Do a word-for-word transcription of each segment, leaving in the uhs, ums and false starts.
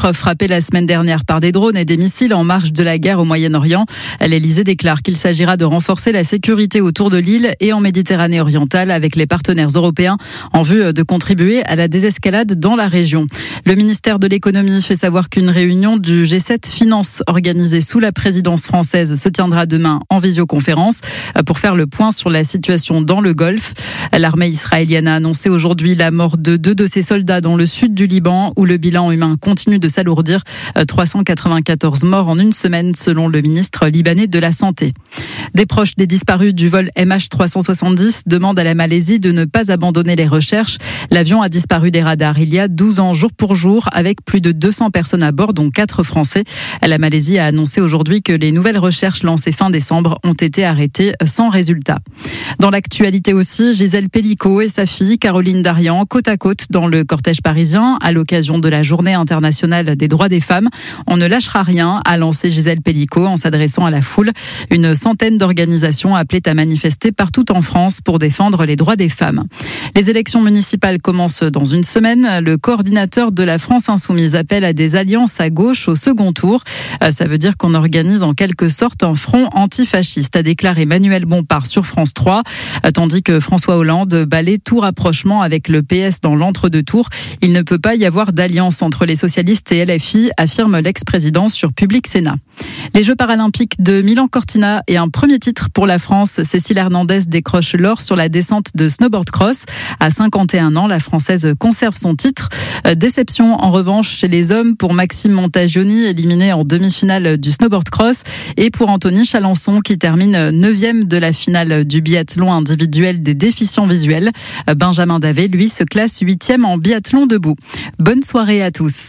titre, frappée la semaine dernière par des drones et des missiles en marge de la guerre au Moyen-Orient. L'Elysée déclare qu'il s'agira de renforcer la sécurité autour de l'île et en Méditerranée orientale avec les partenaires européens en vue de contribuer à la désescalade dans la région. Le ministère de l'économie fait savoir qu'une réunion du G sept Finance organisée sous la présidence française se tiendra demain en visioconférence pour faire le point sur la situation dans le Golfe. L'armée israélienne a annoncé aujourd'hui la mort de deux de ses soldats dans le sud du Liban où le bilan humain continue de s'alourdir. trois cent quatre-vingt-quatorze morts en une semaine selon le ministre libanais de la Santé. Des proches des disparus du vol M H trois cent soixante-dix demandent à la Malaisie de ne pas abandonner les recherches. L'avion a disparu des radars il y a douze ans jour pour jour avec plus de deux cents personnes à bord dont quatre Français. La Malaisie a annoncé aujourd'hui que les nouvelles recherches lancées fin décembre ont été arrêtées sans résultat. Dans l'actualité aussi, Gisèle Pelicot et sa fille Caroline Darian côte à côte dans le cortège parisien à l'occasion de la Journée internationale des droits des femmes. On ne lâchera rien, a lancé Gisèle Pelicot en s'adressant à la foule. Une centaine d'organisations appelaient à manifester partout en France pour défendre les droits des femmes. Les élections municipales commencent dans une semaine. Le coordinateur de la France Insoumise appelle à des alliances à gauche au second tour. Ça veut dire qu'on organise en quelque sorte un front antifasciste, a déclaré Emmanuel Bompard sur France trois, tandis que François Hollande balaie tout rapprochement avec le P S dans l'entre-deux tours. Il ne peut pas y avoir d'alliance entre les socialistes et L F I, affirme l'ex-président sur Public Sénat. Les Jeux paralympiques de Milan-Cortina et un premier titre pour la France. Cécile Hernandez décroche l'or sur la descente de snowboard cross. À cinquante et un ans, la Française conserve son titre. Déception en revanche chez les hommes pour Maxime Montagioni, éliminé en demi-finale du snowboard cross, et pour Anthony Chalençon qui termine neuvième de la finale du biathlon individuel des déficients visuels. Benjamin Davé, lui, se classe huitième en biathlon debout. Bonne soirée à tous.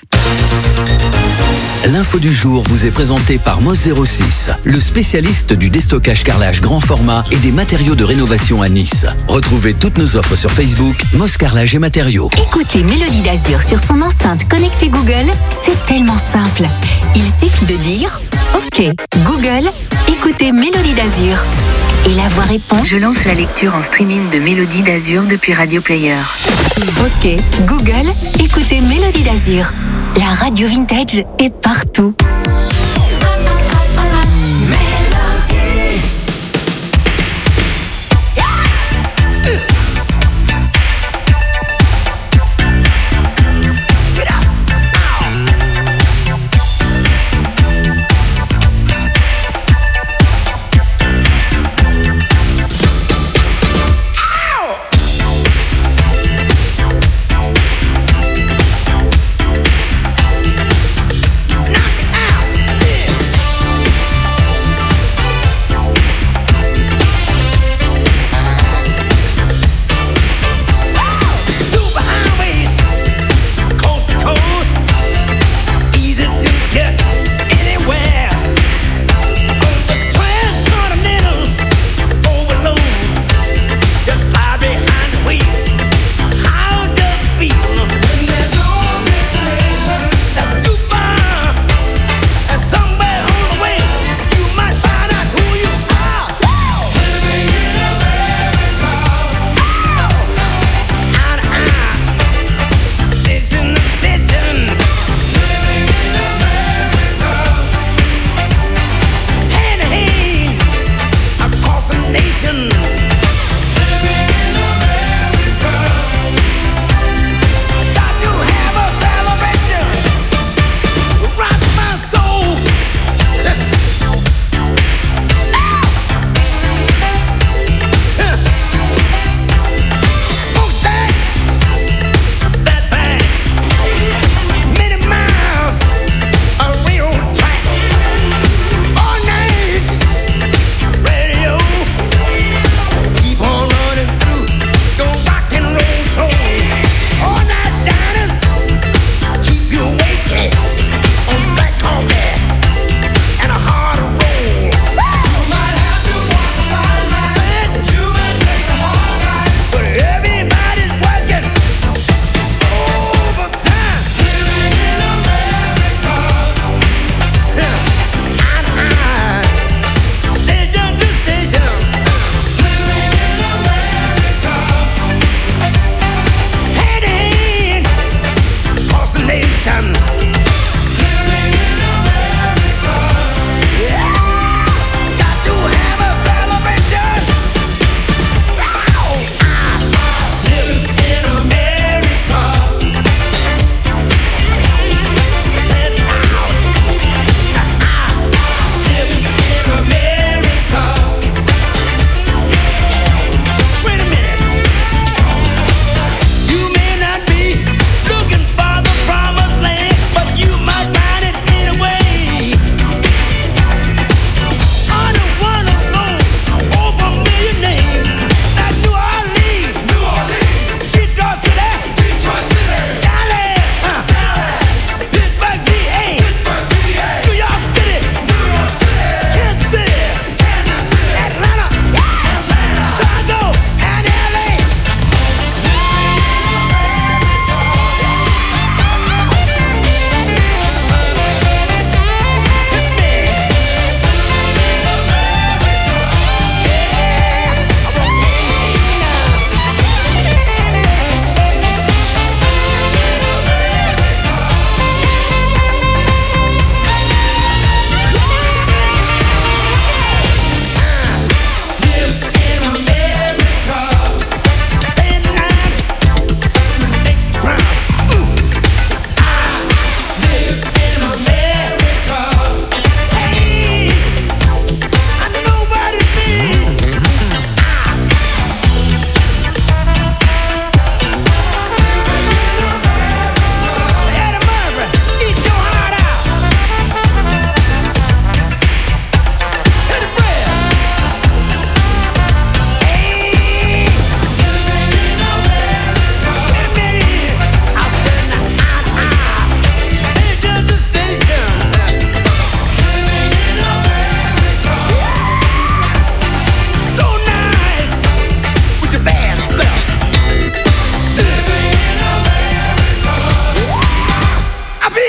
L'info du jour vous est présentée par Moss zéro six, le spécialiste du déstockage carrelage grand format et des matériaux de rénovation à Nice. Retrouvez toutes nos offres sur Facebook, Moss Carrelage et Matériaux. Écoutez Mélodie d'Azur sur son enceinte connectée Google, c'est tellement simple. Il suffit de dire « Ok, Google, écoutez Mélodie d'Azur ». Et la voix répond « Je lance la lecture en streaming de Mélodie d'Azur depuis Radio Player ». Ok, Google, écoutez Mélodie d'Azur. La radio vintage est partout. Knock it out.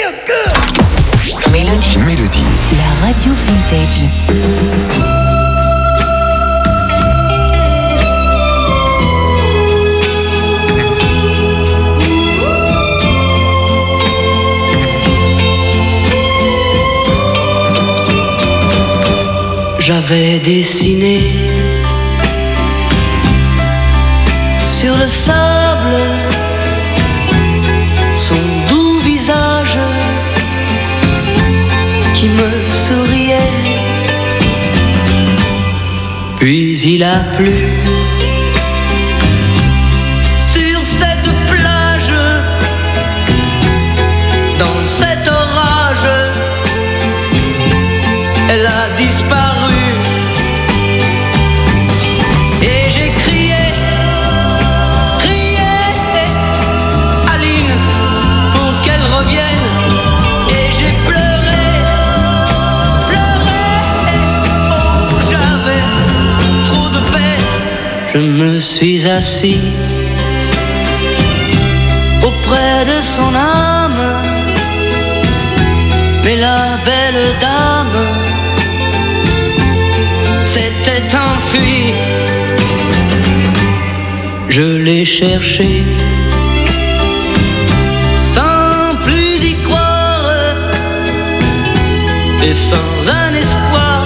Mélodie. Mélodie. La radio vintage. J'avais dessiné sur le sable son doux visage qui me souriait. Puis il a plu sur cette plage, dans cet orage, elle a disparu. Et j'ai crié, crié, Aline, pour qu'elle revienne. Et j'ai pleuré, pleuré, oh j'avais trop de peine. Je me suis assis auprès de son âme, mais la belle dame s'était enfuie. Je l'ai cherché sans plus y croire et sans un espoir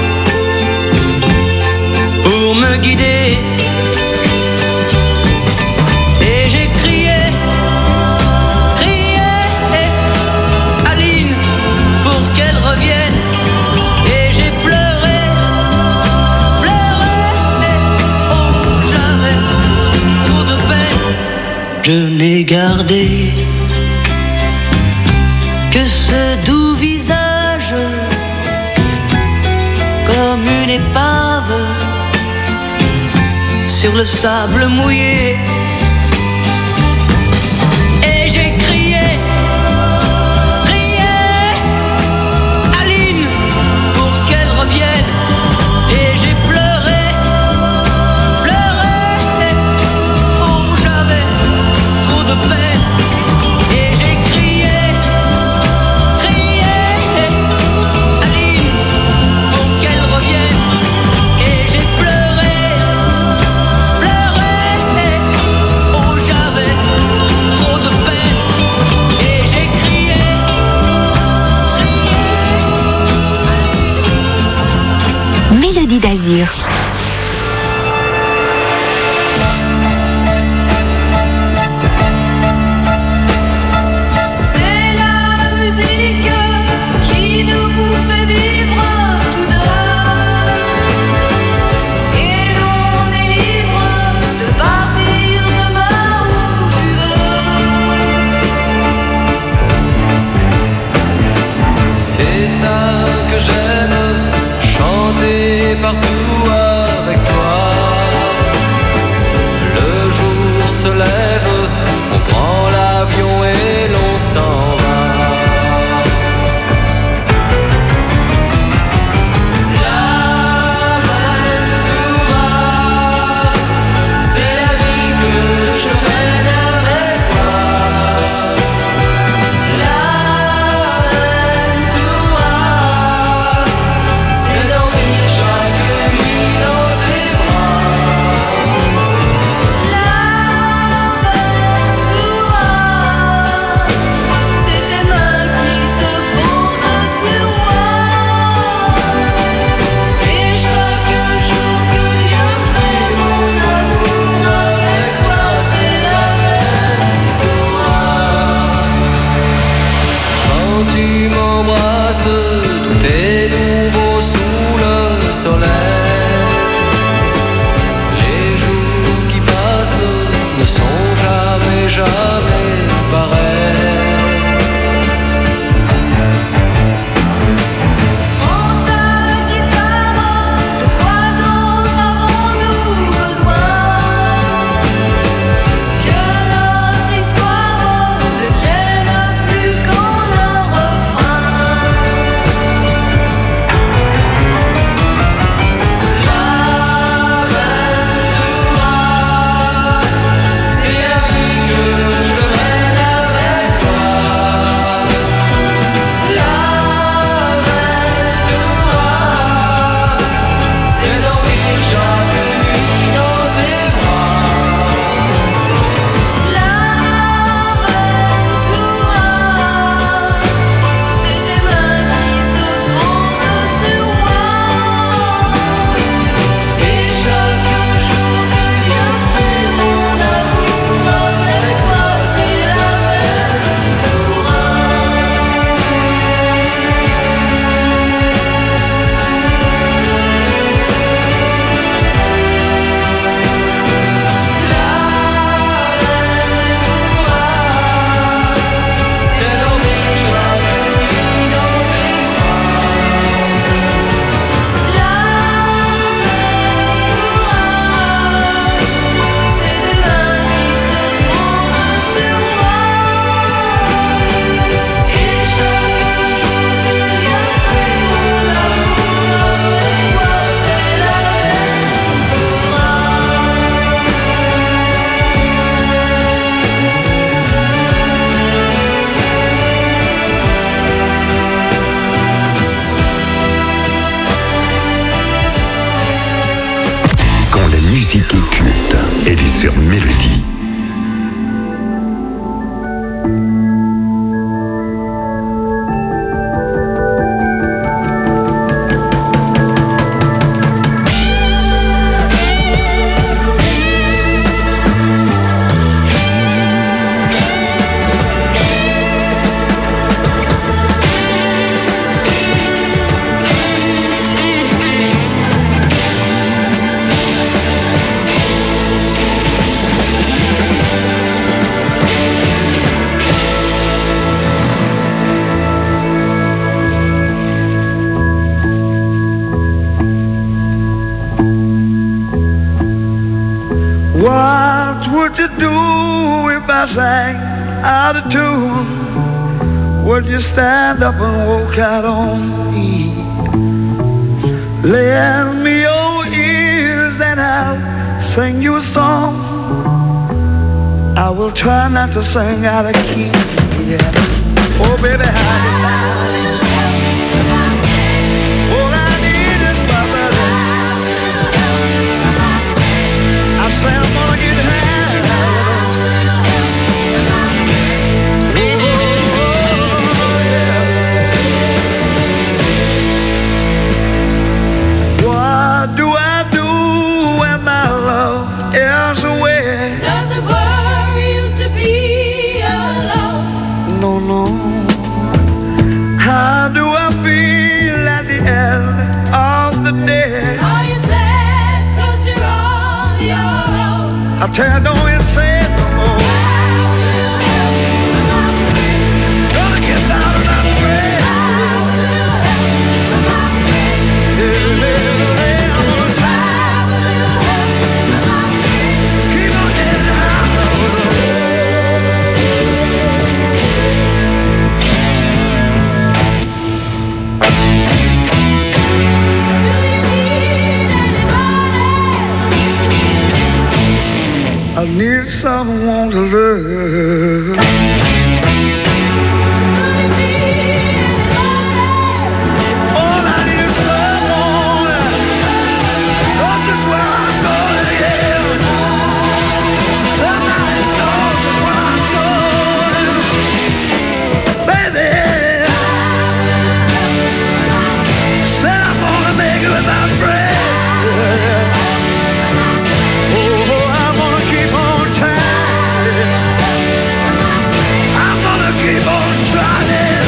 pour me guider. Et j'ai crié, crié, Aline, pour qu'elle revienne. Et j'ai pleuré, pleuré, oh j'avais trop de peine. Je n'ai gardé que ce doux visage, comme une épave sur le sable mouillé. Et j'ai crié, crié, Aline, pour qu'elle revienne. Et j'ai pleuré, pleuré, oh j'avais trop de peine. Et j'ai crié, crié, Aline, pour qu'elle revienne. Et j'ai pleuré, pleuré, oh j'avais trop de peine. Et j'ai crié, crié. Mélodie d'Azur. C'est la musique qui nous fait vivre tous deux. Et l'on est libre de partir demain où tu veux. C'est ça que j'aime, chanter partout avec toi. Le jour se lève, on prend l'avion et l'on s'en va. L'Aventura, c'est la vie que je mène avec toi. L'Aventura, c'est dormir chaque nuit dans tes bras. L'Aventura, c'est tes mains qui se posent sur moi. Et chaque jour que Dieu fait mon amour avec toi, c'est l'Aventura. Quand tu m'embrasses, tout est nouveau sous le soleil. Les jours qui passent ne sont jamais, jamais pareils. Prends ta guitare, de quoi d'autre avons-nous besoin? Que notre histoire ne tienne plus qu'en un refrain. nostalgique et culte. Elle est sur Mélodie. What would you do if I sang out of tune? Would you stand up and walk out on me? Lend me your ears and I'll sing you a song. I will try not to sing out of key. Yeah. Oh baby, how all I need is my brother. I say I'm gonna get high. What do I do when my love is away? Does it worry you to be alone? No, no. How do I feel at the end of the day? Are you sad 'cause you're on your own? I tell you, don't you say it no more. Have a little help from my friend. Gonna get down and I'm afraid. Have a little help from my friend. Yeah, yeah, yeah, I'm gonna try. Have a little help from my friend. Keep on getting high. Do you need anybody? I need someone to love. Could it be anybody? All I need is someone. Knows just where I'm going, yeah. Somebody knows just where I'm going. Baby, said I'm gonna make it with my friend. Oh, I'm gonna keep on trying. I'm gonna keep on trying.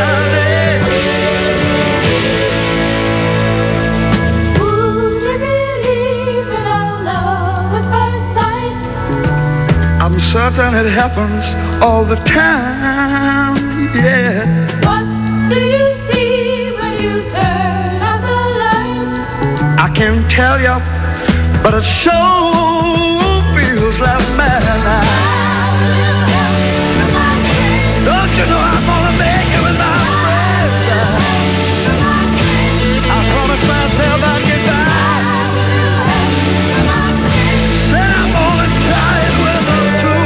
Would you believe in a love at first sight? I'm certain it happens all the time, yeah. What do you see when you turn out the light? I can't tell you, but it sure feels like madness. Have a little help from my friend. Don't you know I'm gonna make it with my friends? From my friend. I promised myself I'd get back. Have a little help from my friend. Said I'm gonna try it with them too.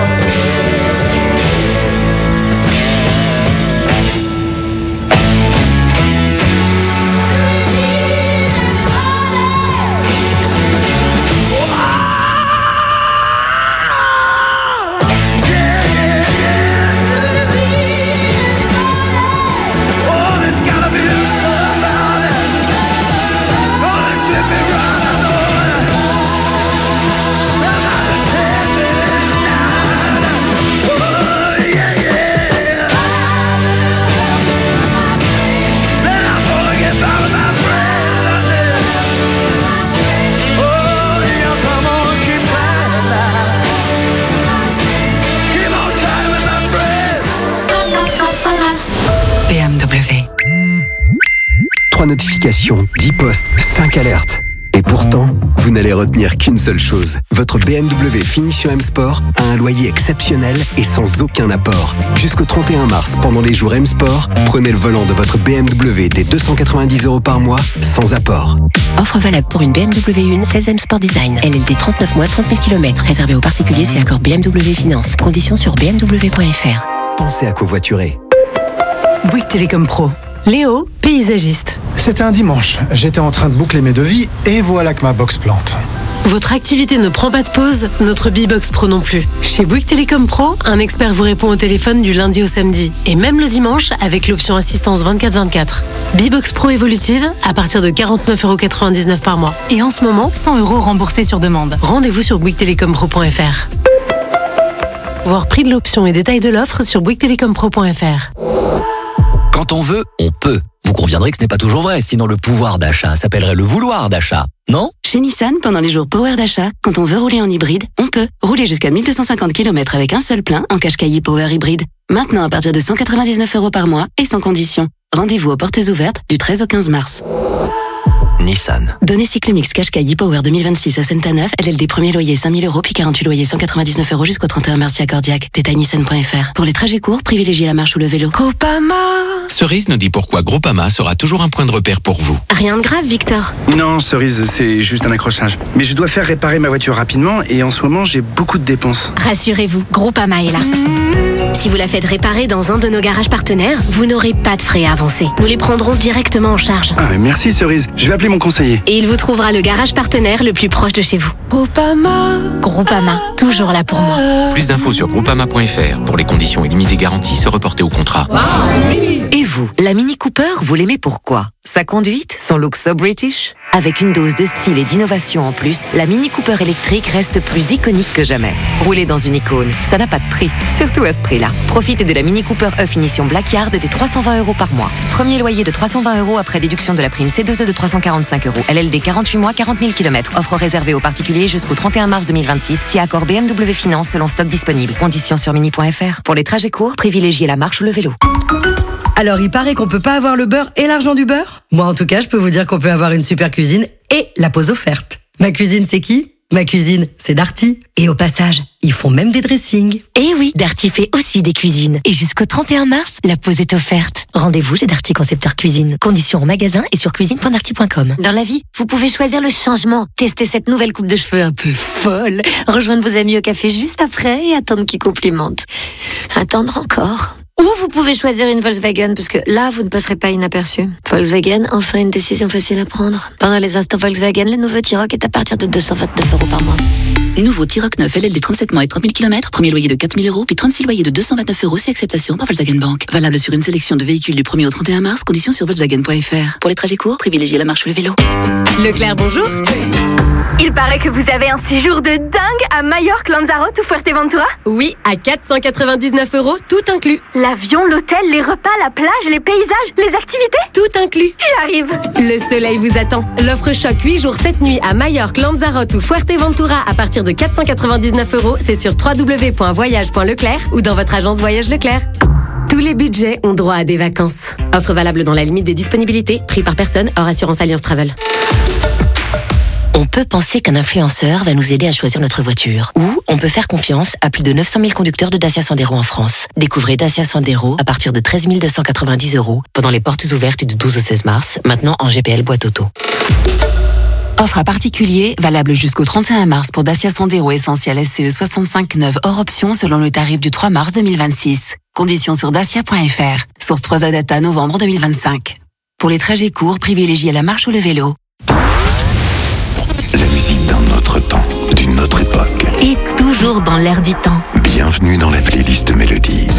Do you need anybody? Yeah, yeah, yeah. Could it be anybody? Oh, there's gotta be somebody. Gonna tip me right, I know it. Somebody take me down. Oh, yeah, yeah. Have a little help from my friend. Said I'm gonna get by with my friends. Oh, yes, I'm gonna keep trying now. Keep on trying with my friends. B M W. Trois notifications, dix posts, cinq alertes. Et pourtant, vous n'allez retenir qu'une seule chose. Votre B M W Finition M Sport a un loyer exceptionnel et sans aucun apport. Jusqu'au trente et un mars, pendant les jours M Sport, prenez le volant de votre B M W dès deux cent quatre-vingt-dix euros par mois, sans apport. Offre valable pour une B M W un seize M Sport Design. L L D trente-neuf mois, trente mille kilomètres. Réservé aux particuliers si accord B M W Finance. Conditions sur b m w point f r. Pensez à covoiturer. Bouygues Télécom Pro. Léo, paysagiste. C'était un dimanche, j'étais en train de boucler mes devis et voilà que ma box plante. Votre activité ne prend pas de pause, notre B-Box Pro non plus. Chez Bouygues Télécom Pro, un expert vous répond au téléphone du lundi au samedi. Et même le dimanche avec l'option assistance vingt-quatre vingt-quatre. B-Box Pro évolutive à partir de quarante-neuf euros quatre-vingt-dix-neuf par mois. Et en ce moment, cent euros remboursés sur demande. Rendez-vous sur bouygues télécom pro point f r. Voir prix de l'option et détails de l'offre sur bouygues télécom pro point f r. Quand on veut, on peut. Vous conviendrez que ce n'est pas toujours vrai, sinon le pouvoir d'achat s'appellerait le vouloir d'achat, non ? Chez Nissan, pendant les jours Power d'achat, quand on veut rouler en hybride, on peut. Rouler jusqu'à mille deux cent cinquante kilomètres avec un seul plein en Qashqai Power hybride. Maintenant à partir de cent quatre-vingt-dix-neuf euros par mois et sans condition. Rendez-vous aux portes ouvertes du treize au quinze mars. Nissan. Données Cyclomix Qashqai Power deux mille vingt-six à Sainte-Neuf, L L D premier loyer cinq mille euros puis quarante-huit loyers cent quatre-vingt-dix-neuf euros jusqu'au trente et un mars si accordiaque. Détail nissan point f r. Pour les trajets courts, privilégiez la marche ou le vélo. Groupama. Cerise nous dit pourquoi Groupama sera toujours un point de repère pour vous. Rien de grave, Victor. Non, Cerise, c'est juste un accrochage. Mais je dois faire réparer ma voiture rapidement et en ce moment, j'ai beaucoup de dépenses. Rassurez-vous, Groupama est là. Si vous la faites réparer dans un de nos garages partenaires, vous n'aurez pas de frais à avancer. Nous les prendrons directement en charge. Ah, mais merci Cerise. Je vais appeler mon conseiller. Et il vous trouvera le garage partenaire le plus proche de chez vous. Groupama. Groupama, toujours là pour moi. Plus d'infos sur groupama point f r. Pour les conditions et limites des garanties, se reporter au contrat. Et vous, la Mini Cooper, vous l'aimez pourquoi ? Sa conduite, son look so British ? Avec une dose de style et d'innovation en plus, la Mini Cooper électrique reste plus iconique que jamais. Rouler dans une icône, ça n'a pas de prix, surtout à ce prix-là. Profitez de la Mini Cooper E Finition Black Yard des trois cent vingt euros par mois. Premier loyer de trois cent vingt euros après déduction de la prime C deux E de trois cent quarante-cinq euros. L L D quarante-huit mois, quarante mille kilomètres. Offre réservée aux particuliers jusqu'au trente et un mars deux mille vingt-six. Si accord B M W Finance selon stock disponible. Conditions sur mini point f r. Pour les trajets courts, privilégiez la marche ou le vélo. Alors, il paraît qu'on peut pas avoir le beurre et l'argent du beurre. Moi, en tout cas, je peux vous dire qu'on peut avoir une super cuisine et la pause offerte. Ma cuisine, c'est qui ? Ma cuisine, c'est Darty. Et au passage, ils font même des dressings. Eh oui, Darty fait aussi des cuisines. Et jusqu'au trente et un mars, la pause est offerte. Rendez-vous chez Darty Concepteur Cuisine. Conditions en magasin et sur cuisine point darty point com. Dans la vie, vous pouvez choisir le changement. Tester cette nouvelle coupe de cheveux un peu folle. Rejoindre vos amis au café juste après et attendre qu'ils complimentent. Attendre encore. Ou vous pouvez choisir une Volkswagen, parce que là, vous ne passerez pas inaperçu. Volkswagen, enfin une décision facile à prendre. Pendant les instants Volkswagen, le nouveau T-Roc est à partir de deux cent vingt-neuf euros par mois. Nouveau T-Roc neuf L L D trente-sept mois et trente mille kilomètres. Premier loyer de quatre mille euros, puis trente-six loyers de deux cent vingt-neuf euros si acceptation par Volkswagen Bank. Valable sur une sélection de véhicules du premier au trente et un mars. Conditions sur volkswagen point f r. Pour les trajets courts, privilégiez la marche ou le vélo. Leclerc, bonjour. Il paraît que vous avez un séjour de dingue à Majorque, Lanzarote ou Fuerteventura ? Oui, à quatre cent quatre-vingt-dix-neuf euros, tout inclus. L'avion, l'hôtel, les repas, la plage, les paysages, les activités ? Tout inclus. J'arrive. Le soleil vous attend. L'offre choc huit jours sept nuits à Majorque, Lanzarote ou Fuerteventura à partir de quatre cent quatre-vingt-dix-neuf euros. C'est sur w w w point voyage point leclerc ou dans votre agence Voyage Leclerc. Tous les budgets ont droit à des vacances. Offre valable dans la limite des disponibilités. Prix par personne, hors assurance Alliance Travel. On peut penser qu'un influenceur va nous aider à choisir notre voiture. Ou on peut faire confiance à plus de neuf cent mille conducteurs de Dacia Sandero en France. Découvrez Dacia Sandero à partir de treize mille deux cent quatre-vingt-dix euros pendant les portes ouvertes du douze au seize mars, maintenant en G P L boîte auto. Offre à particulier, valable jusqu'au trente et un mars pour Dacia Sandero Essentiel S C E soixante-cinq neuf hors option selon le tarif du trois mars deux mille vingt-six. Conditions sur dacia point f r. Source trois A Data novembre deux mille vingt-cinq. Pour les trajets courts, privilégiez la marche ou le vélo. La musique d'un autre temps, d'une autre époque. Et toujours dans l'air du temps. Bienvenue dans la playlist Mélodie.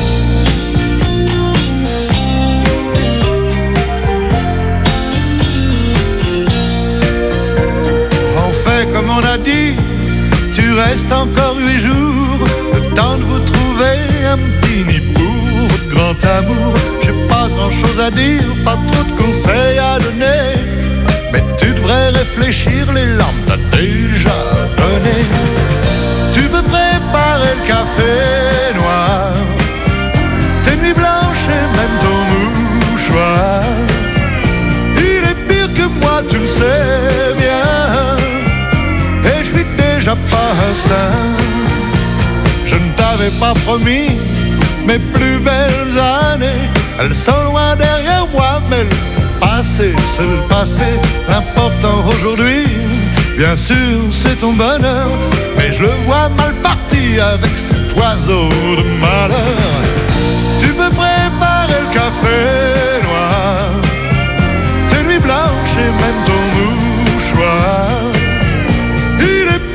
On fait comme on a dit, tu restes encore huit jours, le temps de vous trouver un petit nid pour votre grand amour. J'ai pas grand chose à dire, pas trop de conseils à donner, mais tu devrais réfléchir, les larmes t'as déjà donné. Tu peux préparer le café noir, tes nuits blanches et même ton mouchoir. Il est pire que moi, tu le sais bien, et je suis déjà pas un saint. Je ne t'avais pas promis mes plus belles années, elles sont loin derrière moi, mais le passé, c'est le passé. L'important aujourd'hui, bien sûr, c'est ton bonheur, mais je le vois mal parti avec cet oiseau de malheur. Tu peux préparer le café noir, tes nuits blanches et même ton mouchoir. Il est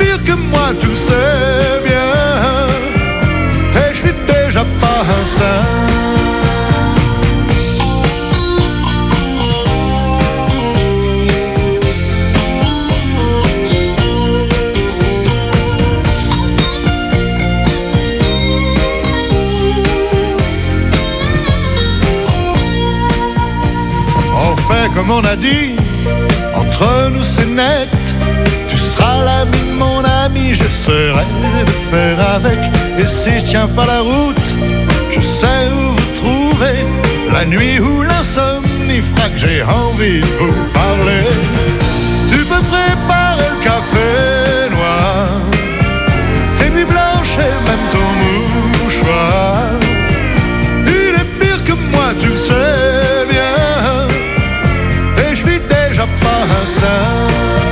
fait comme on a dit. Entre nous c'est net. Tu seras l'ami de mon ami. J'essaierai de faire avec. Et si je tiens pas la route, je sais où vous trouver. La nuit où l'insomnie fera que j'ai envie de vous parler. Tu peux préparer le café noir, tes nuits blanches et même ton mouchoir. Il est pire que moi, tu le sais bien. Et je suis déjà pas un saint.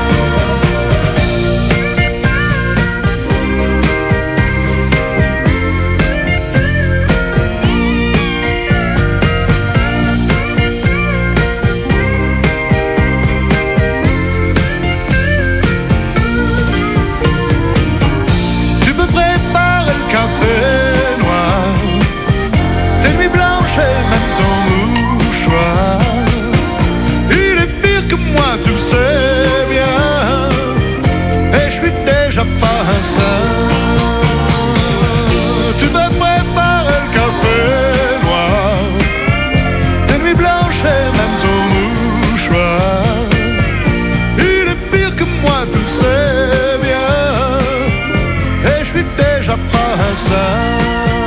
Tu me prépares le café noir, tes nuits blanches et même ton mouchoir. Il est pire que moi, tu le sais bien. Et je suis déjà pas un saint.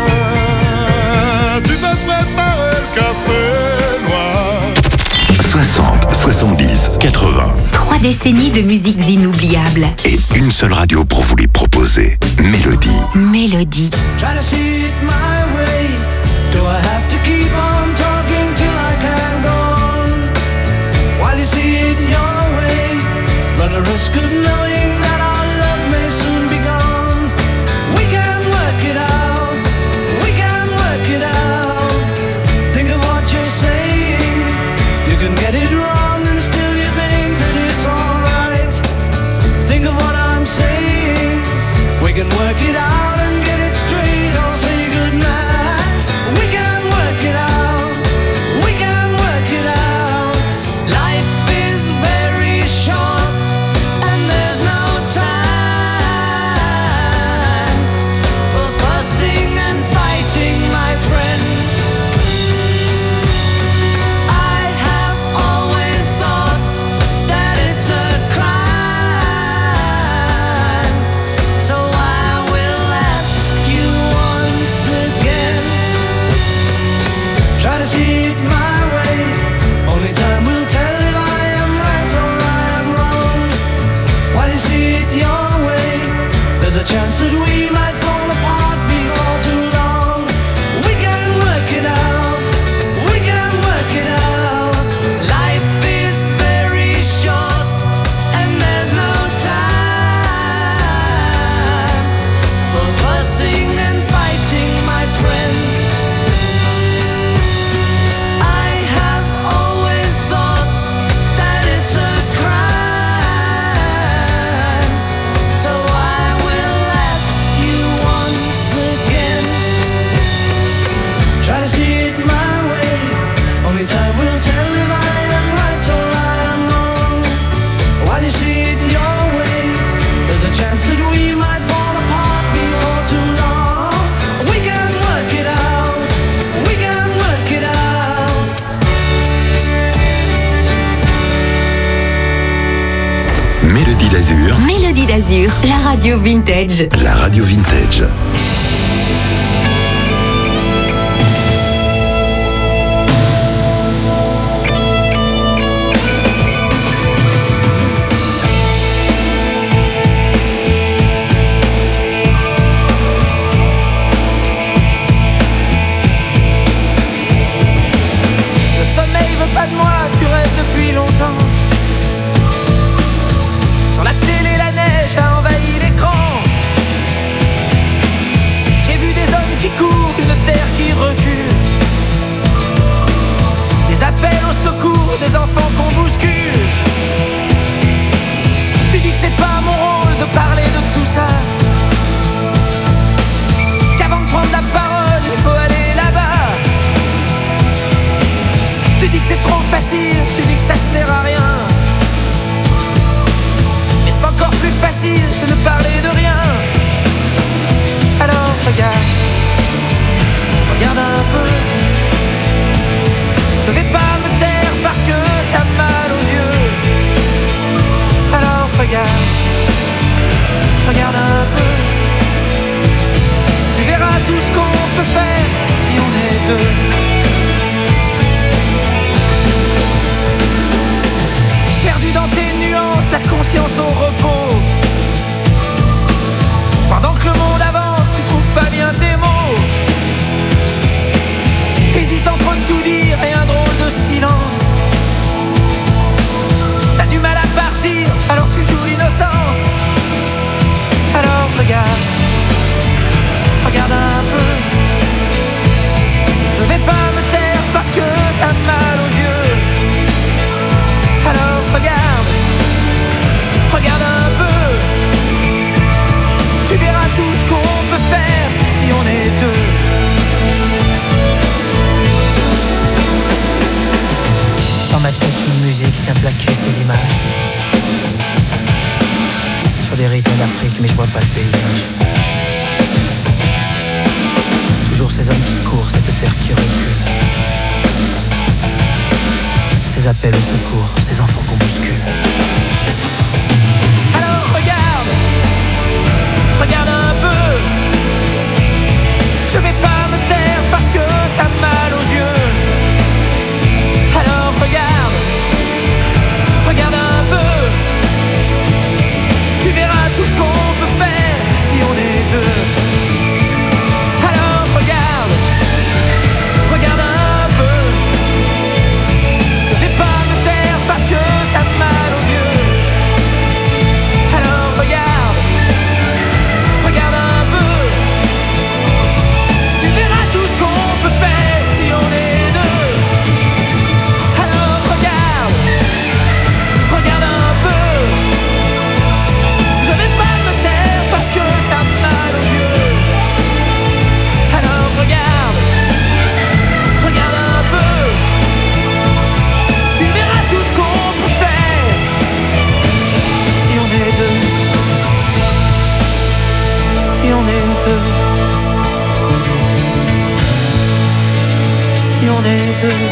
Tu me prépares le café noir. soixante, soixante-dix, quatre-vingts. Trois décennies de musiques inoubliables. Et une seule radio pour vous les proposer. Mélodie. Mélodie. Try to see it my way. Do I have to keep on talking till I can go on? While you see it your way, run the risk of knowing that our love may soon be gone. We can work it out. We can work it out. Think of what you're saying. You can get it wrong and still you think that it's alright. Think of what I'm saying. We can work it out and get it straight. I'll say goodnight. We can work it out. We can work it out. Life is very short and there's no time for fussing and fighting, my friend. I have always thought that it's a crime. So I will ask you once again. Try to see it my way. Only time will tell if I am right or I am wrong. While you see it your way, there's a chance that we might fall apart before too long. We can work it out. We can work it out. Life is very short and there's no time for fussing and fighting, my friend. I have always thought that it's a crime. So I will ask you once again. Try to see it my way. Only time will tell if I am right or I am wrong. While you see it your way, there's a chance that we might fall apart before too long. We can work it out. We can work it out. Mélodie d'Azur. Mélodie d'Azur, la radio vintage. La radio vintage. Le sommeil veut pas de moi, tu rêves depuis longtemps. Sur la télé, la neige a envahi l'écran. J'ai vu des hommes qui courent, une terre qui recule. Des appels au secours, des enfants qu'on bouscule. Tu dis que c'est pas mon rôle de parler de tout ça. Qu'avant de prendre la parole, il faut aller là-bas. Tu dis que c'est trop facile, tu dis que ça sert à rien. Mais c'est encore plus facile de ne parler de rien. Alors regarde, regarde un peu. Je vais pas me taire parce que t'as patience au repos. Pendant que le monde avance, tu trouves pas bien tes mots. T'hésites entre tout dire et un drôle de silence. T'as du mal à partir, alors tu joues l'innocence. Alors regarde, regarde un peu. Je vais pas me taire parce que t'as mal aux yeux. Alors regarde, regarde un peu. Tu verras tout ce qu'on peut faire si on est deux. Dans ma tête une musique vient plaquer ces images sur des rythmes d'Afrique, mais je vois pas le paysage. Toujours ces hommes qui courent, cette terre qui recule. Ces appels au secours, ces enfants qu'on bouscule. Alors regarde, regarde un peu. Je vais pas me taire parce que t'as mal aux yeux. Alors regarde, regarde un peu. Tu verras tout ce qu'on peut faire si on est deux. Alors regarde, regarde un peu. Je vais pas me taire parce que t'as mal aux yeux. Alors regarde, regarde un peu. Tu verras tout ce qu'on peut faire si on est deux. Alors regarde, regarde un peu. Je vais pas me taire parce que t'as mal aux yeux. Alors regarde, regarde un peu. Tu verras tout ce qu'on peut faire si on est deux. Si on est deux. Si on est deux.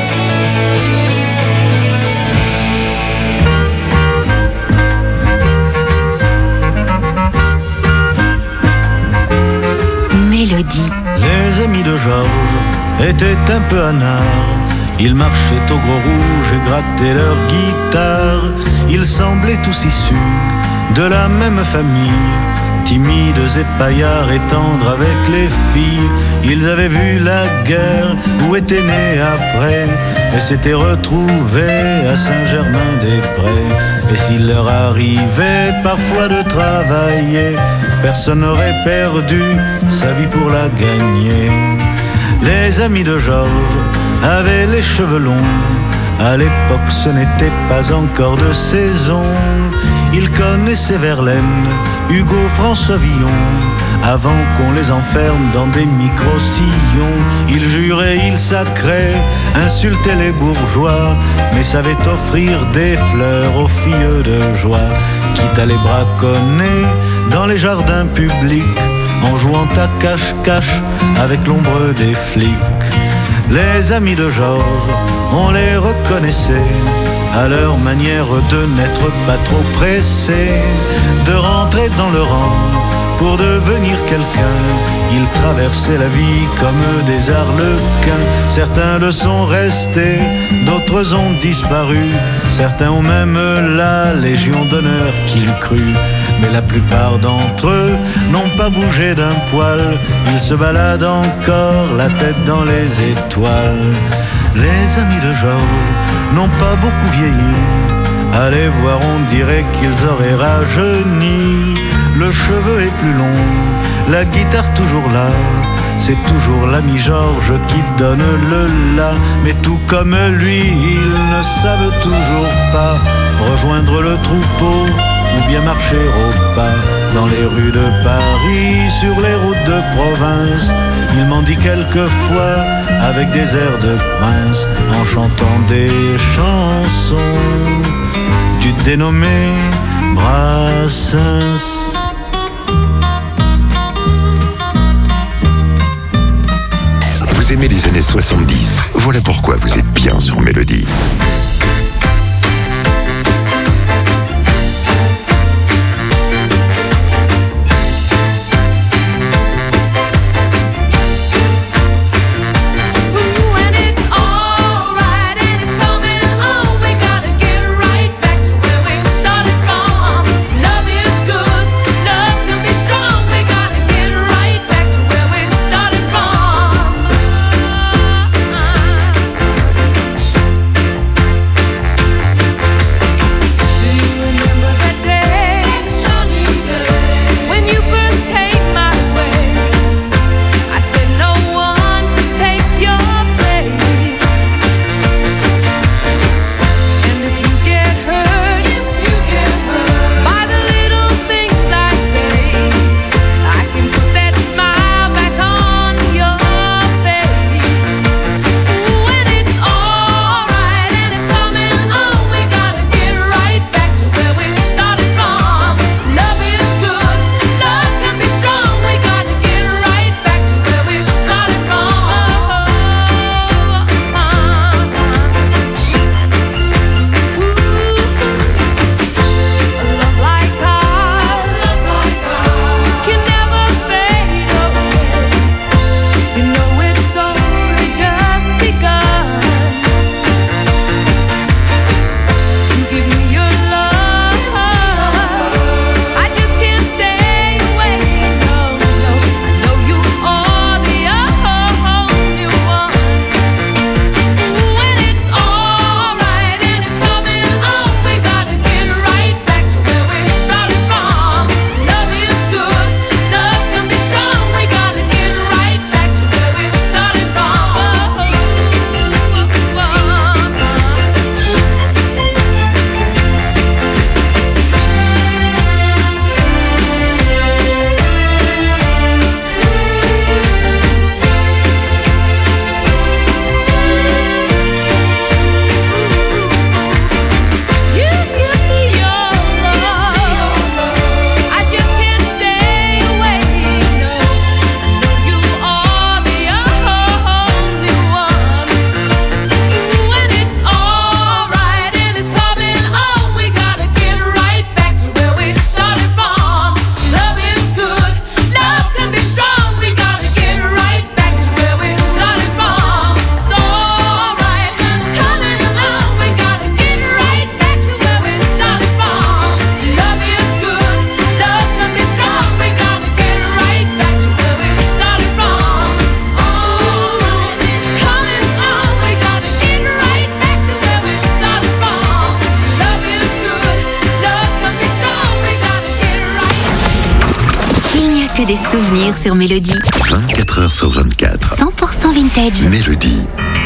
Mélodie. Les amis de Georges étaient un peu anards. Ils marchaient au gros rouge et grattaient leur guitare. Ils semblaient tous issus de la même famille, timides et paillards et tendres avec les filles. Ils avaient vu la guerre ou étaient nés après et s'étaient retrouvés à Saint-Germain-des-Prés. Et s'il leur arrivait parfois de travailler, personne n'aurait perdu sa vie pour la gagner. Les amis de Georges avaient les cheveux longs. À l'époque ce n'était pas encore de saison. Ils connaissaient Verlaine, Hugo, François Villon, avant qu'on les enferme dans des micro-sillons. Ils juraient, ils sacraient, insultaient les bourgeois, mais savaient offrir des fleurs aux filles de joie, quitte à les braconner dans les jardins publics, en jouant à cache-cache avec l'ombre des flics. Les amis de Georges, on les reconnaissait à leur manière de n'être pas trop pressés, de rentrer dans le rang pour devenir quelqu'un. Ils traversaient la vie comme des arlequins. Certains le sont restés, d'autres ont disparu. Certains ont même la Légion d'honneur qu'il crut. Mais la plupart d'entre eux n'ont pas bougé d'un poil. Ils se baladent encore, la tête dans les étoiles. Les amis de Georges n'ont pas beaucoup vieilli. Allez voir, on dirait qu'ils auraient rajeuni. Le cheveu est plus long, la guitare toujours là. C'est toujours l'ami Georges qui donne le la. Mais tout comme lui, ils ne savent toujours pas rejoindre le troupeau ou bien marcher au pas dans les rues de Paris, sur les routes de province. Il m'en dit quelquefois avec des airs de prince, en chantant des chansons du dénommé Brassens. Vous aimez les années soixante-dix, voilà pourquoi vous êtes bien sur Mélodie. Started from que des souvenirs sur Mélodie. vingt-quatre heures sur vingt-quatre. cent pour cent vintage. Mélodie.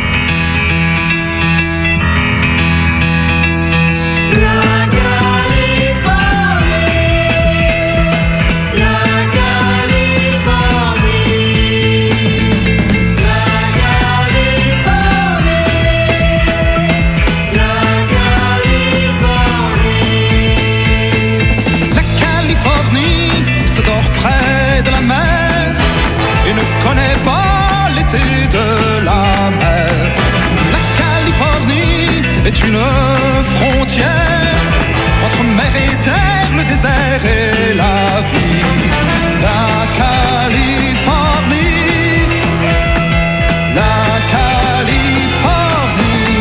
Est une frontière entre mer et terre, le désert et la vie. La Californie, la Californie,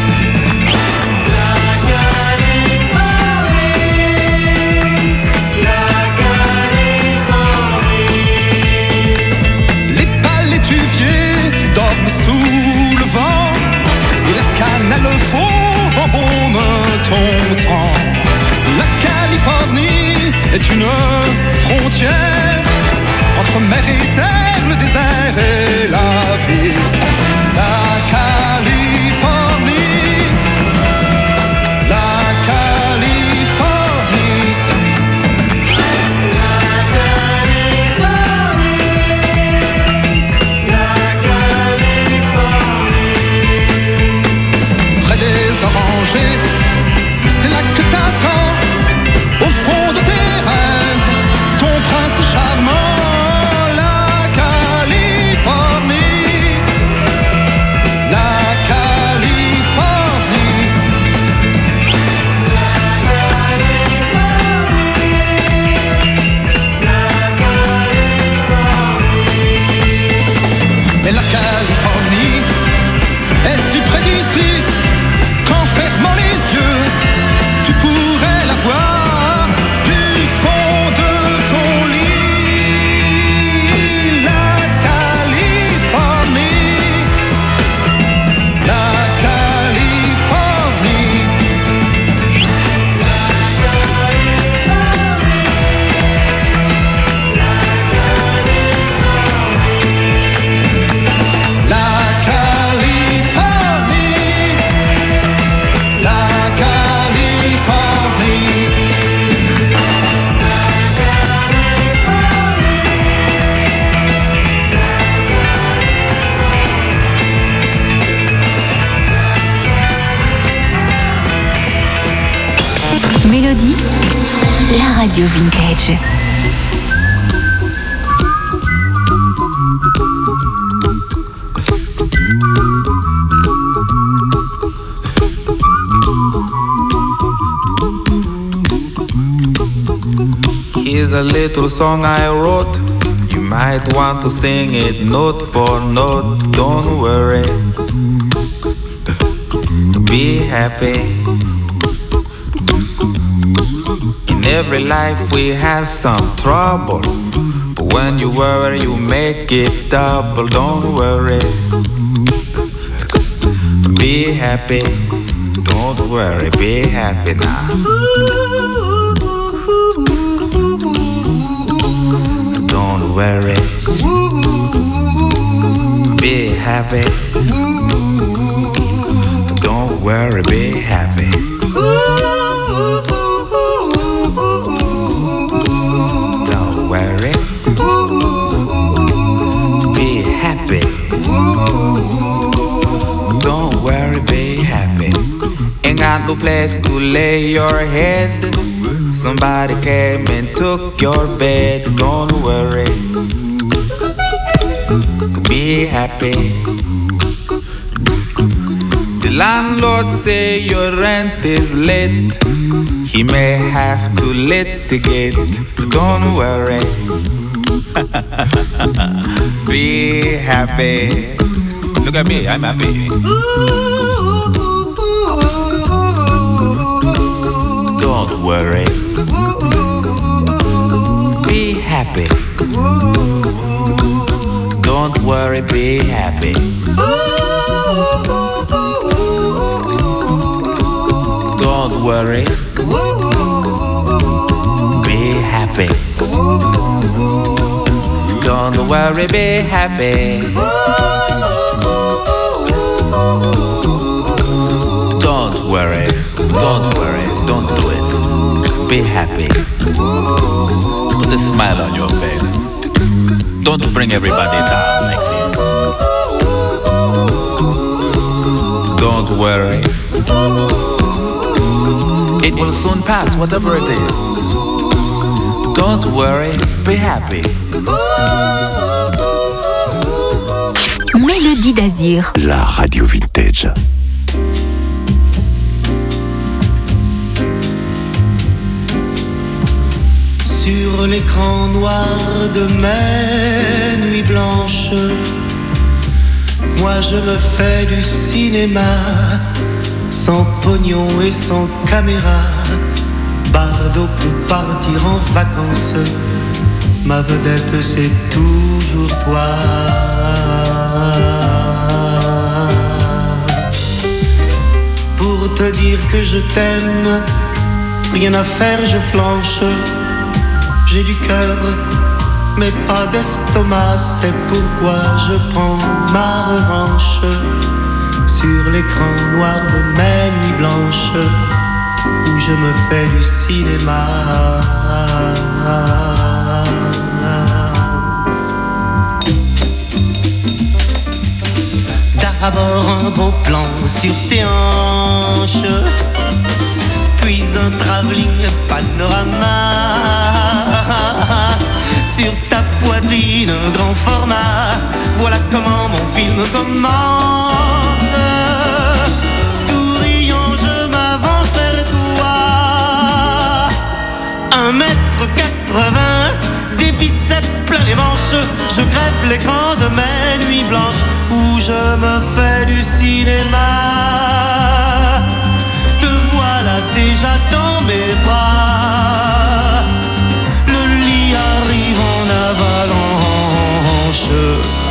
la Californie, la Californie. Les palétuviers dorment sous le vent et la cannelle fond embaume ton temps. La Californie est une frontière entre mer et terre, le désert et la vie. La Californie, la Californie, la Californie, la Californie. Près des orangers, c'est là que t'attends, au fond de tes rêves, ton prince charmant. La Californie, la Californie, la Californie. Mais la Californie est si près d'ici qu'en fermant les yeux, tu pourrais la voir du fond de ton lit. La Californie, la Californie, la Californie, la Californie. Mélodie, la radio vintage. Here's a little song I wrote. You might want to sing it note for note. Don't worry, be happy. In every life we have some trouble, but when you worry you make it double. Don't worry, be happy. Don't worry, be happy now. Don't worry, be happy. Don't worry, be happy. Don't worry, be happy. Don't worry, be happy. Ain't got no place to lay your head. Somebody came and took your bed. Don't worry, be happy. The landlord say your rent is late. He may have to litigate. Don't worry, be happy. Look at me, I'm happy. Don't worry, be happy. Don't worry, be happy. Don't worry, be happy. Don't worry, be happy. Don't worry, don't worry, don't do it. Be happy. Put a smile on your face. Don't bring everybody down like this. Don't worry. It will soon pass, whatever it is. Don't worry, be happy. Mélodie d'Azur. La radio vintage. Sur l'écran noir de mes nuits blanches, moi je me fais du cinéma, sans pognon et sans caméra. Bardot pour partir en vacances, ma vedette c'est toujours toi. Pour te dire que je t'aime, rien à faire, je flanche. J'ai du cœur, mais pas d'estomac, c'est pourquoi je prends ma revanche sur l'écran noir de mes nuits blanches, où je me fais du cinéma. D'abord un gros plan sur tes hanches, puis un travelling panorama. Sur ta poitrine, un grand format. Voilà comment mon film commence. Souriant, je m'avance vers toi. Un mètre quatre-vingts, des biceps plein les manches. Je grève l'écran de mes nuits blanches, où je me fais du cinéma. Te voilà déjà dans mes bras. Arrive en avalanche.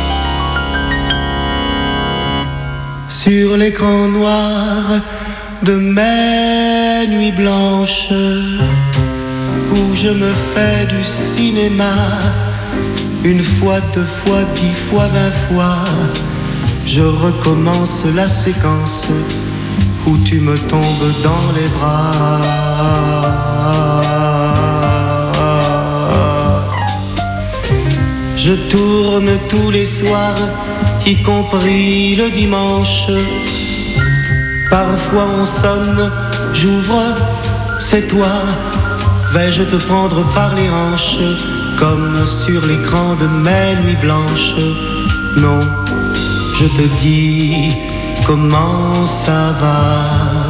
Sur l'écran noir de mes nuits blanches, où je me fais du cinéma. Une fois, deux fois, dix fois, vingt fois, je recommence la séquence où tu me tombes dans les bras. Je tourne tous les soirs, y compris le dimanche. Parfois on sonne, j'ouvre, c'est toi. Vais-je te prendre par les hanches, comme sur l'écran de mes nuits blanches? Non, je te dis comment ça va.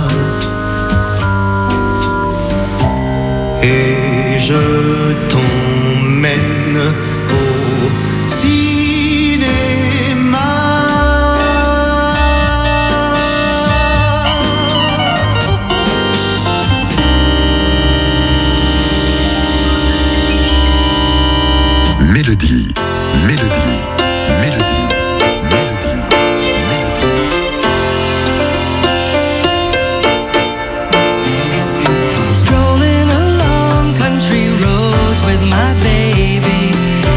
Et je t'emmène au cinéma. Mélodie, mélodie, mélodie, mélodie, mélodie. Strolling along country roads with my baby.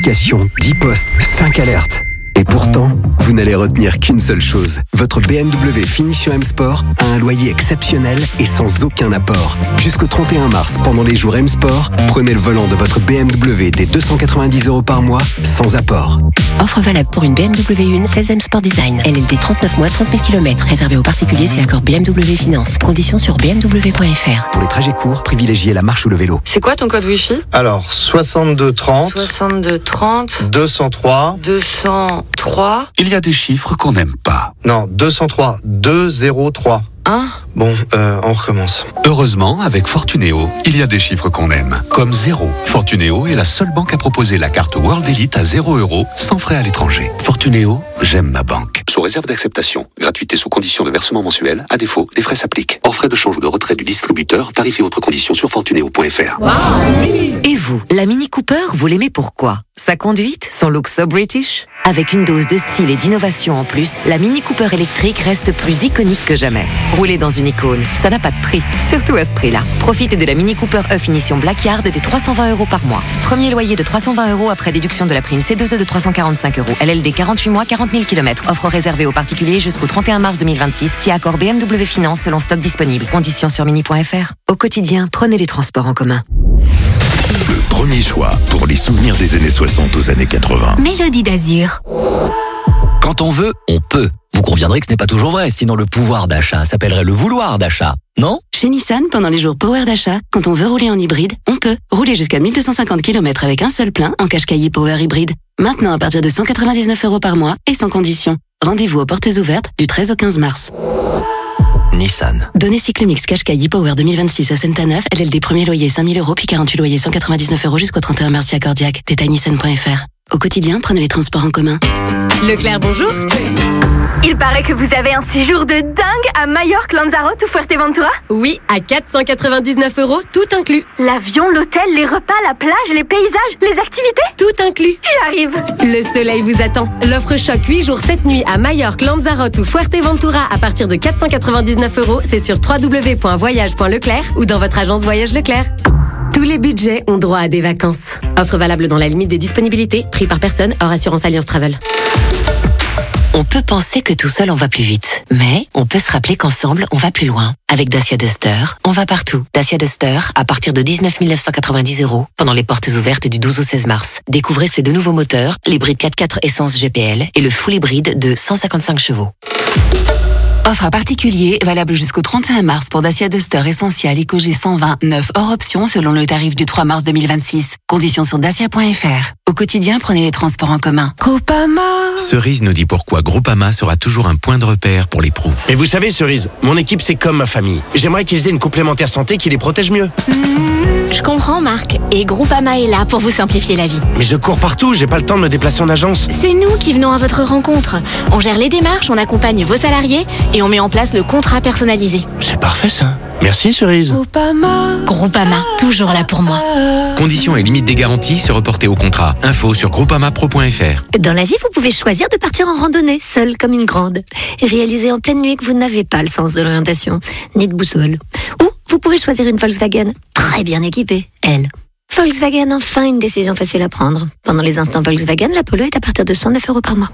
notifications, dix posts, cinq alertes. Et pourtant, vous n'allez retenir qu'une seule chose. Votre B M W Finition M Sport a un loyer exceptionnel et sans aucun apport. Jusqu'au trente et un mars, pendant les jours M Sport, prenez le volant de votre B M W dès deux cent quatre-vingt-dix euros par mois, sans apport. Offre valable pour une B M W un seize M Sport Design. L L D trente-neuf mois, trente mille kilomètres. Réservé aux particuliers si accord B M W Finance. Conditions sur b m w point f r. Pour les trajets courts, privilégiez la marche ou le vélo. C'est quoi ton code Wi-Fi? Alors, soixante-deux trente. soixante-deux trente. deux cent trois. deux cent trois. Il y a des chiffres qu'on n'aime pas. Non, deux cent trois. deux zéro trois. Hein? Bon, euh, on recommence. Heureusement, avec Fortunéo, il y a des chiffres qu'on aime. Comme zéro. Fortunéo est la seule banque à proposer la carte World Elite à zéro euros, sans frais à l'étranger. Fortunéo, j'aime ma banque. Sous réserve d'acceptation. Gratuité sous condition de versement mensuel. À défaut, des frais s'appliquent. Hors frais de change ou de retrait du distributeur, tarifs et autres conditions sur fortunéo point f r. Et vous, la Mini Cooper, vous l'aimez pourquoi? Sa conduite, son look so British? Avec une dose de style et d'innovation en plus, la Mini Cooper électrique reste plus iconique que jamais. Rouler dans une icône, ça n'a pas de prix, surtout à ce prix-là. Profitez de la Mini Cooper E Finition Blackyard des trois cent vingt euros par mois. Premier loyer de trois cent vingt euros après déduction de la prime C deux E de trois cent quarante-cinq euros. L L D quarante-huit mois, quarante mille kilomètres. Offre réservée aux particuliers jusqu'au trente et un mars deux mille vingt-six. Si accord B M W Finance selon stock disponible. Conditions sur mini point f r. Au quotidien, prenez les transports en commun. Le premier choix pour les souvenirs des années soixante aux années quatre-vingts. Mélodie d'Azur. Quand on veut, on peut. Vous conviendrez que ce n'est pas toujours vrai, sinon le pouvoir d'achat s'appellerait le vouloir d'achat, non? Chez Nissan, pendant les jours Power d'achat, quand on veut rouler en hybride, on peut. Rouler jusqu'à mille deux cent cinquante kilomètres avec un seul plein en Qashqai Power hybride. Maintenant à partir de cent quatre-vingt-dix-neuf euros par mois et sans condition. Rendez-vous aux portes ouvertes du treize au quinze mars. Nissan. Données Cyclomix Qashqai Power deux mille vingt-six à Saint-Aneuf, L L D premier loyer cinq mille euros puis quarante-huit loyers cent quatre-vingt-dix-neuf euros jusqu'au trente et un mars si accordiaque. Détail nissan point f r. Au quotidien, prenez les transports en commun. Leclerc, bonjour. Il paraît que vous avez un séjour de dingue à Majorque, Lanzarote ou Fuerteventura? Oui, à quatre cent quatre-vingt-dix-neuf euros, tout inclus. L'avion, l'hôtel, les repas, la plage, les paysages, les activités? Tout inclus. J'arrive. Le soleil vous attend. L'offre choc huit jours, sept nuits à Majorque, Lanzarote ou Fuerteventura à partir de quatre cent quatre-vingt-dix-neuf euros. C'est sur w w w point voyage point leclerc ou dans votre agence Voyage Leclerc. Tous les budgets ont droit à des vacances. Offre valable dans la limite des disponibilités. Prix par personne, hors assurance Alliance Travel. On peut penser que tout seul on va plus vite, mais on peut se rappeler qu'ensemble on va plus loin. Avec Dacia Duster, on va partout. Dacia Duster, à partir de dix-neuf mille neuf cent quatre-vingt-dix euros, pendant les portes ouvertes du douze au seize mars. Découvrez ces deux nouveaux moteurs, l'hybride quatre quatre essence G P L et le full hybride de cent cinquante-cinq chevaux. Offre à particulier, valable jusqu'au trente et un mars pour Dacia Duster Essential EcoG cent vingt, neuf hors option selon le tarif du trois mars deux mille vingt-six. Conditions sur dacia point f r. Au quotidien, prenez les transports en commun. Groupama. Cerise nous dit pourquoi Groupama sera toujours un point de repère pour les pros. Mais vous savez, Cerise, mon équipe c'est comme ma famille. J'aimerais qu'ils aient une complémentaire santé qui les protège mieux. Mmh, je comprends, Marc. Et Groupama est là pour vous simplifier la vie. Mais je cours partout, j'ai pas le temps de me déplacer en agence. C'est nous qui venons à votre rencontre. On gère les démarches, on accompagne vos salariés et on met en place le contrat personnalisé. C'est parfait ça. Merci Cerise. Groupama. Groupama, toujours là pour moi. Conditions et limites des garanties se reporter au contrat. Info sur groupama pro point f r. Dans la vie, vous pouvez choisir de partir en randonnée, seule comme une grande, et réaliser en pleine nuit que vous n'avez pas le sens de l'orientation, ni de boussole. Ou vous pouvez choisir une Volkswagen, très bien équipée, elle. Volkswagen, enfin une décision facile à prendre. Pendant les instants Volkswagen, la Polo est à partir de cent neuf euros par mois.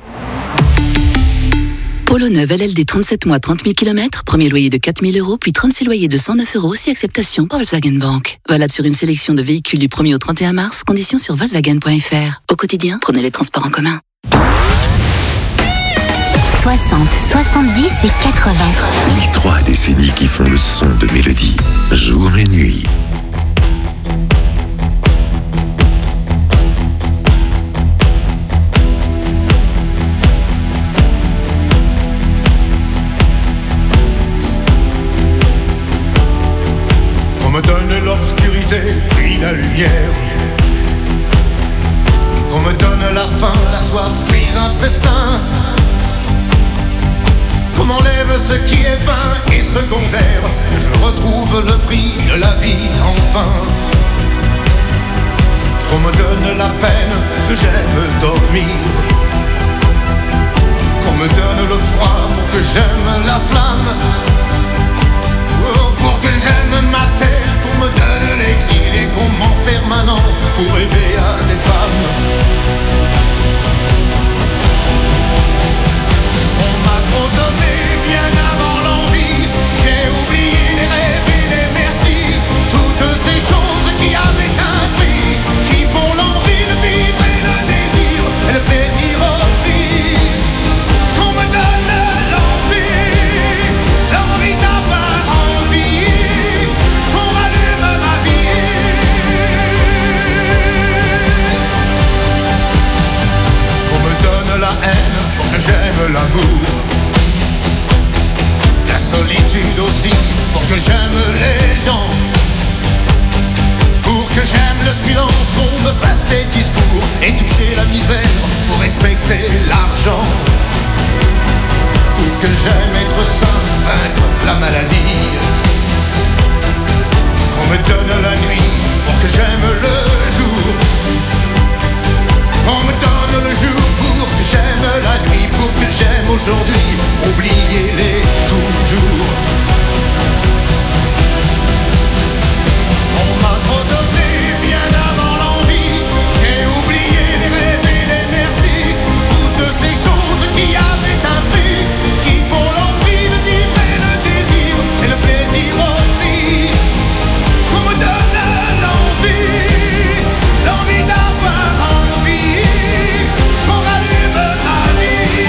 Polo neuf L L D trente-sept mois, trente mille kilomètres, premier loyer de quatre mille euros, puis trente-six loyers de cent neuf euros si acceptation par Volkswagen Bank. Valable sur une sélection de véhicules du premier au trente et un mars, conditions sur volkswagen point f r. Au quotidien, prenez les transports en commun. soixante, soixante-dix et quatre-vingts. Les trois décennies qui font le son de Mélodie, jour et nuit. On me donne l'obscurité puis la lumière. Qu'on me donne la faim, la soif puis un festin. Qu'on m'enlève ce qui est vain et secondaire. Que je retrouve le prix de la vie enfin. Qu'on me donne la peine que j'aime dormir. Qu'on me donne le froid pour que j'aime la flamme. Pour que j'aime ma terre, qu'on me donne l'exil et qu'on m'enferme un an pour rêver à des femmes. les gens, pour que j'aime le silence, qu'on me fasse des discours et toucher la misère pour respecter l'argent, pour que j'aime être sain, vaincre la maladie, qu'on me donne la nuit pour que j'aime le jour, on me donne le jour pour que j'aime la nuit, pour que j'aime aujourd'hui, oubliez-les toujours. On m'a trop donné bien avant l'envie, j'ai oublié les rêves et les merci, toutes ces choses qui avaient un prix, qui font l'envie de vivre et le désir et le plaisir aussi, qu'on me donne l'envie, l'envie d'avoir envie, qu'on rallume ma vie.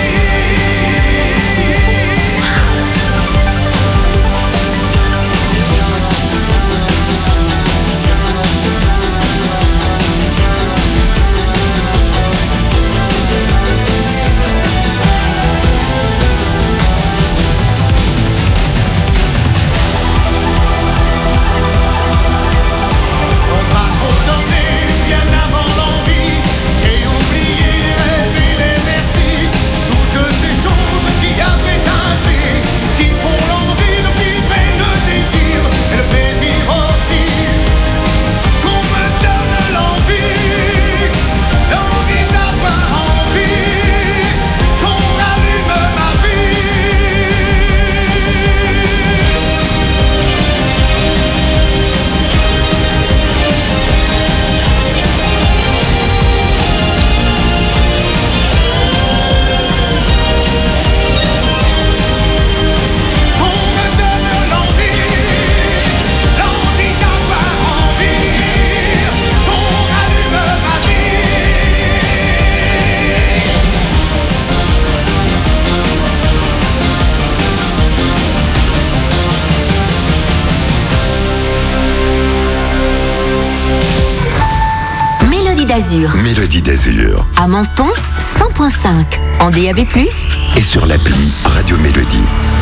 d'Azur. Mélodie d'Azur. À Menton, cent point cinq. En D A B plus, et sur l'appli Radio Mélodie.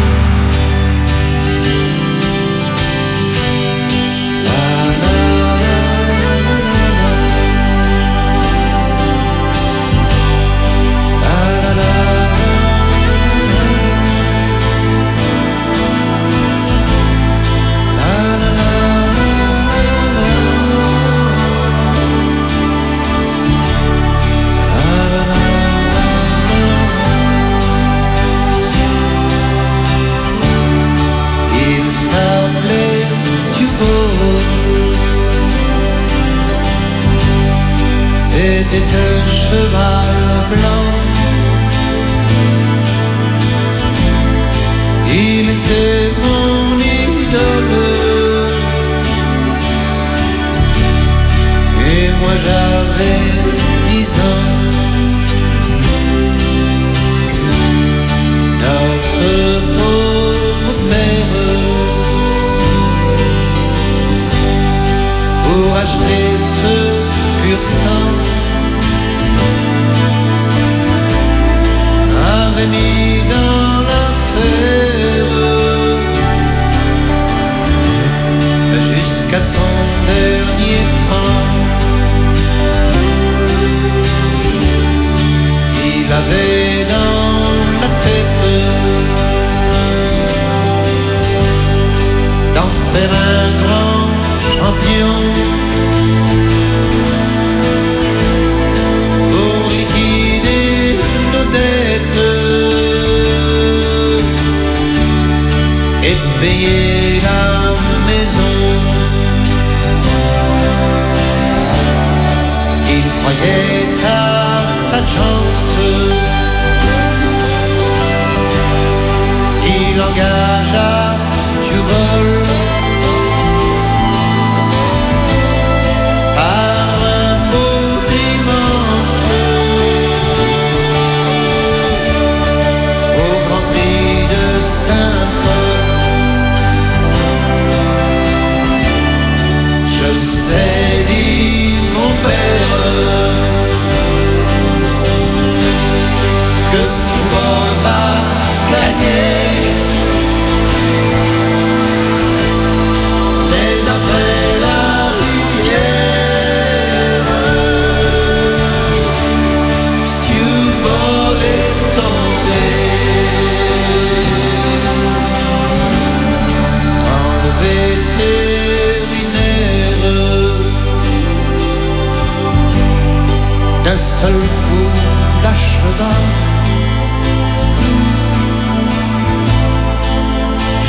C'était un cheval blanc, il était mon idole, et moi j'avais dix ans. Notre pauvre père, pour acheter ce pur sang, avait mis dans l'affaire jusqu'à son dernier franc. Il avait dans la tête d'en faire un grand champion, pour liquider nos dettes et payer la maison. Il croyait à sa chance, il engagea Stubble,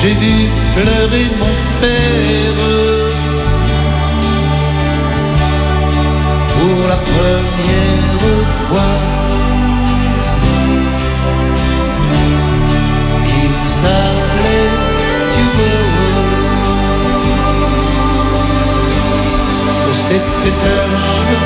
j'ai vu pleurer mon père pour la première fois. Il s'appelait Stuart. C'était un